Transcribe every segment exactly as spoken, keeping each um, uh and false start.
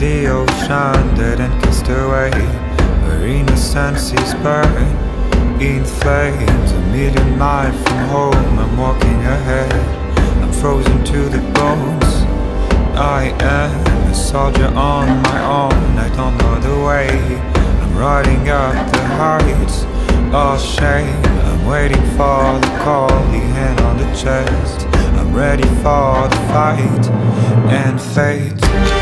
the ocean, dead and cast away, where innocence is burned in flames. A million miles from home, I'm walking ahead, I'm frozen to the bones. I am a soldier on my own, I don't know the way, I'm riding up the heights of shame. I'm waiting for the call, the hand on the chest, I'm ready for the fight and fate.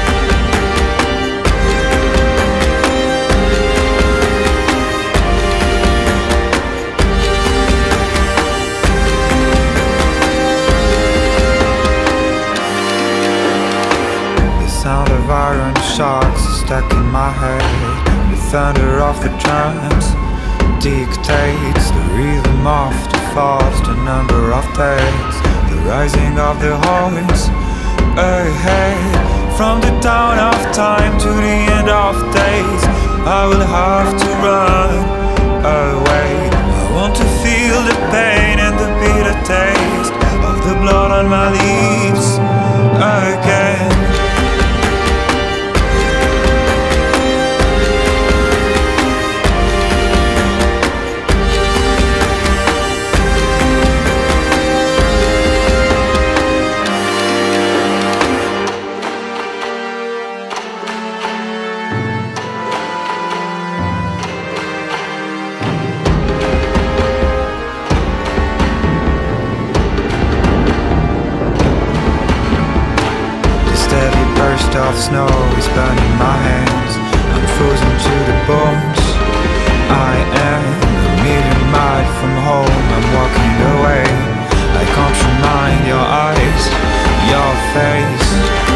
Sound of iron shocks stuck in my head. The thunder of the drums dictates the rhythm of the falls, the number of days, the rising of the horns ahead. From the dawn of time to the end of days, I will have to run away. I want to feel the pain and the bitter taste of the blood on my lips again. Burst of snow is burning my hands, I'm frozen to the bones. I am a million miles from home, I'm walking away, I can't remind your eyes, your face.